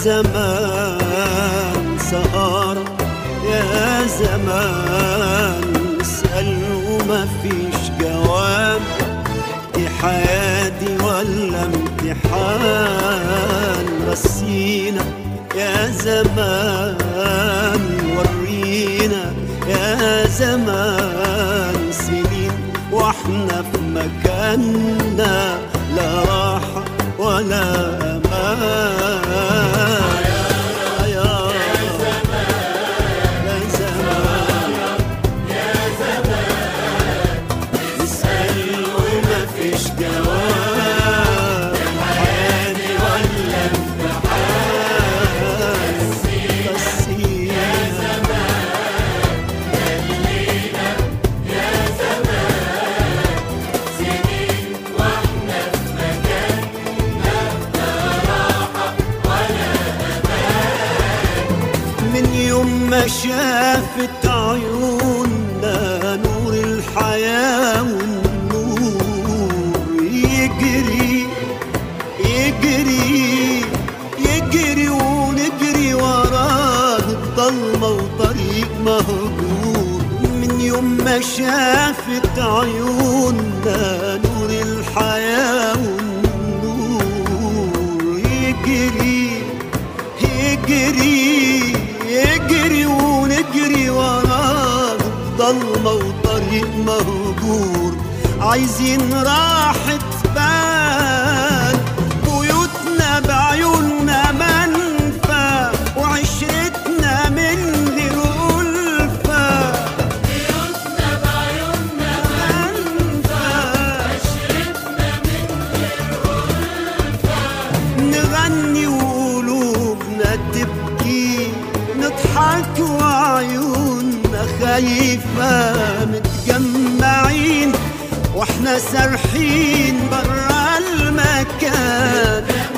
زمان سهارة، يا زمان نسأل وما فيش جواب، دي حياتي ولا امتحان؟ رسينا يا زمان، ورينا يا زمان، سنين واحنا في مكاننا، لا راحة ولا أمان. من يوم ما شافت عيوننا نور الحياة والنور، يجري يجري يجري ونجري وراه الضلمة وطريق مهجور. من يوم ما شافت عيوننا نور الحياة والنور، يجري يجري يجري ونجري وراه الضلمة وطريق مهجور. عايزين راحة بال، بيوتنا بعيوننا منفى، وعشرتنا من غير ألفة. بيوتنا بعيوننا منفى، وعشرتنا من غير ألفة. نغني وقلوبنا تبكي، نضحك وعيوننا خايفة، متجمعين واحنا سارحين برا المكان.